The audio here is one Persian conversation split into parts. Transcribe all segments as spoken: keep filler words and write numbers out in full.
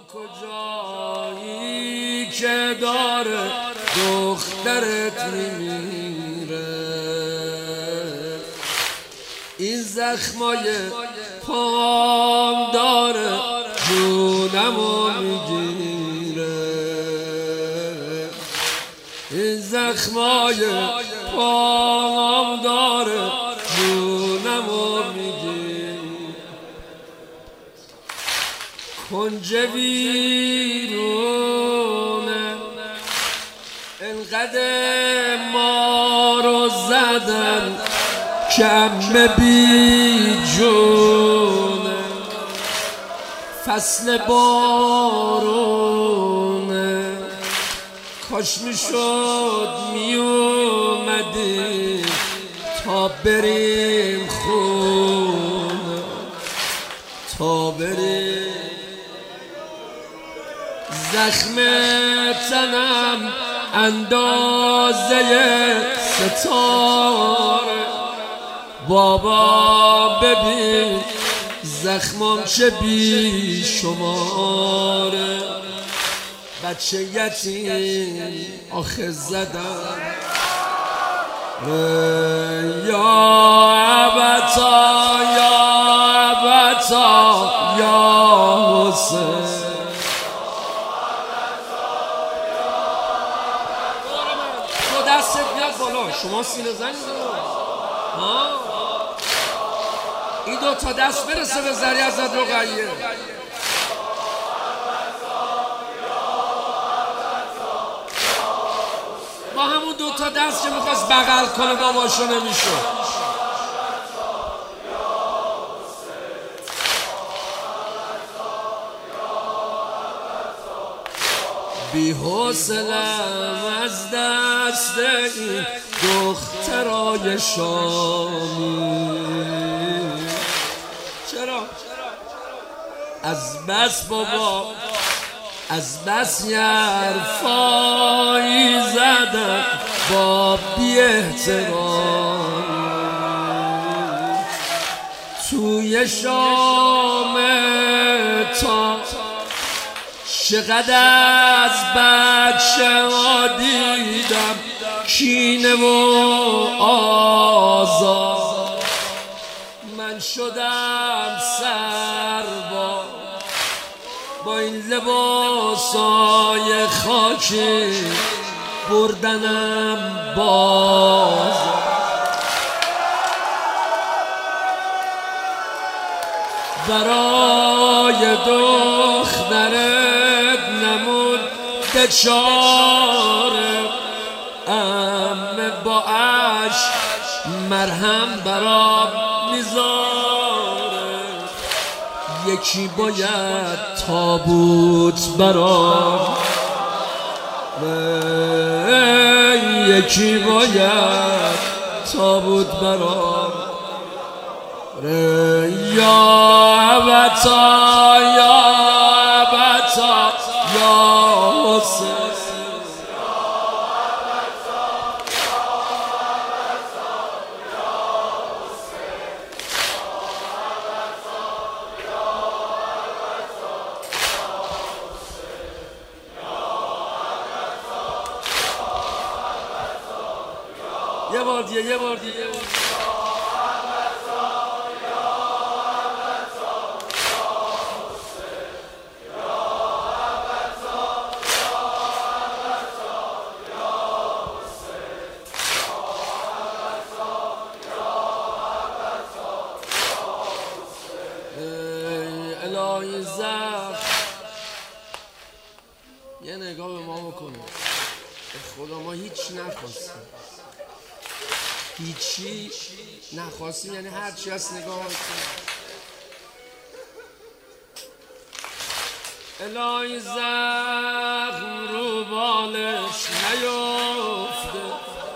کجایی که داره دخترت میمیره، این زخمای پام داره جونمو میگیره، این زخمای پام داره جونمو میگیره. کنج ویرونه انقدر ما رو زدن کم بی جونه، فصل بارونه کاش میشد میومدیم تا بریم خونه، تا بریم. زخم تنم اندازه ستاره، بابا ببین زخمم چه بی شماره، بچه یتیم آخه زدم یا ابتا یا ابتا یا حسین. تو دستت بیاد بالا، شما سینه زنید ها، این دو تا دست برسه به ذری ازت رقیه. با همون دو تا دست که میخواست بغل کنه باباشو نمیشد. بی حوصله‌ام از دست این دخترای شامی. چرا؟ از بس بابا از بس یه حرفایی زدم با بی احترامی، توی شام تا چقدر از بچه ها دیدم کینه و آزار، من شدم سرباز با این لباسای خاکی بردنم باز. برای دخترت نمود بچاره، امه با عشق مرهم برام میذاره، یکی باید تابوت برام، یکی باید تابوت برام. یا ابتا یا ابتا یا حسین. یه بار دیگه یه بار دیگه الهی زخم. یه نگاه به ما بکنه، خدا ما هیچ نخواستیم، هیچی نخواستیم، یعنی هر چی هست نگاه کنیم. الهی زخم رو بالش نیفته،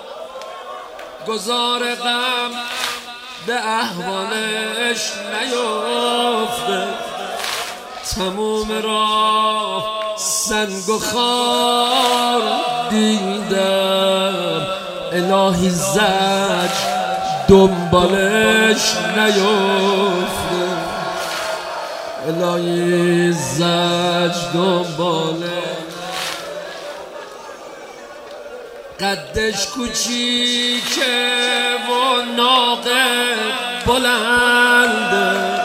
گذار غم به احوالش نیفته، تموم راه سنگ و خار دیدم، الهی زج دنبالش نیفته. الهی زج دنباله قدش کوچیکه و ناقه بلنده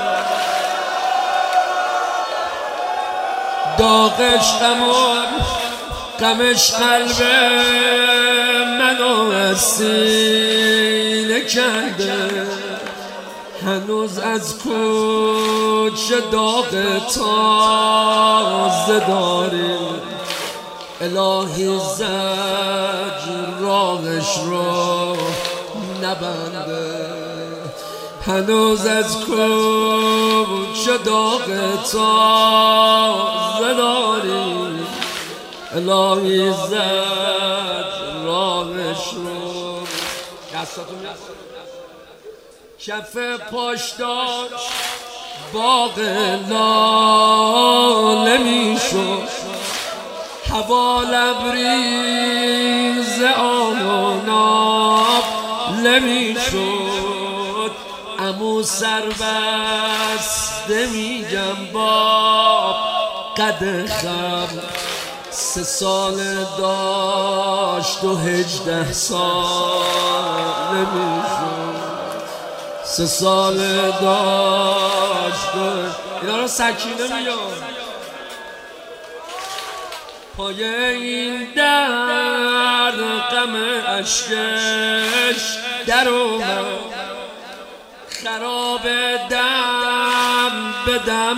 داغش غمون غمش قلب منو از سینه کرده هنوز از کوچه داغ تازه داری الهی زجر راهش رو نبنده هنوز از کوچه داغ تازه داری الهی زجر راهش رو دستاتون کف پاش داشت باغ لاله میشد هوا لبریز آناب نمیشد امو سربسته میگم با قد خم سه سال داشت و هجده سال نمیشد سه سال داشت اینا رو سکینه میاد پای این در غم اشکش در اومد خراب دم به دم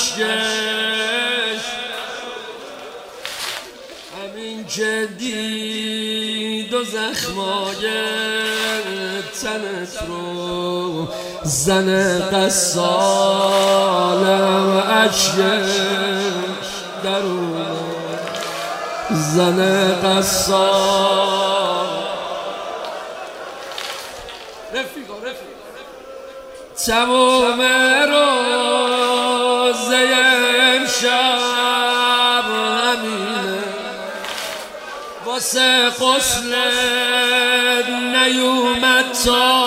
اشکش همین که دید و زخمای تنت رو زن قصالم اشکش در اومد زن قصال رفیقا رفیقا تموم روزه امشب همینه واسه غسل نیومد تا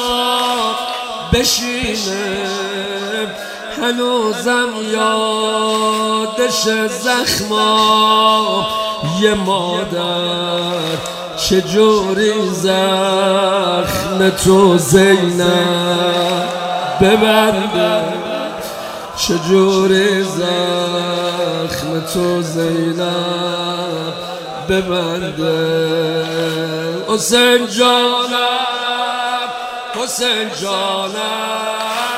بشینه هنوزم یادش زخما یه مادر چجوری زخم تو زینب ببنده چجوری زخم تو زینب ببنده حسین جانم حسین جانم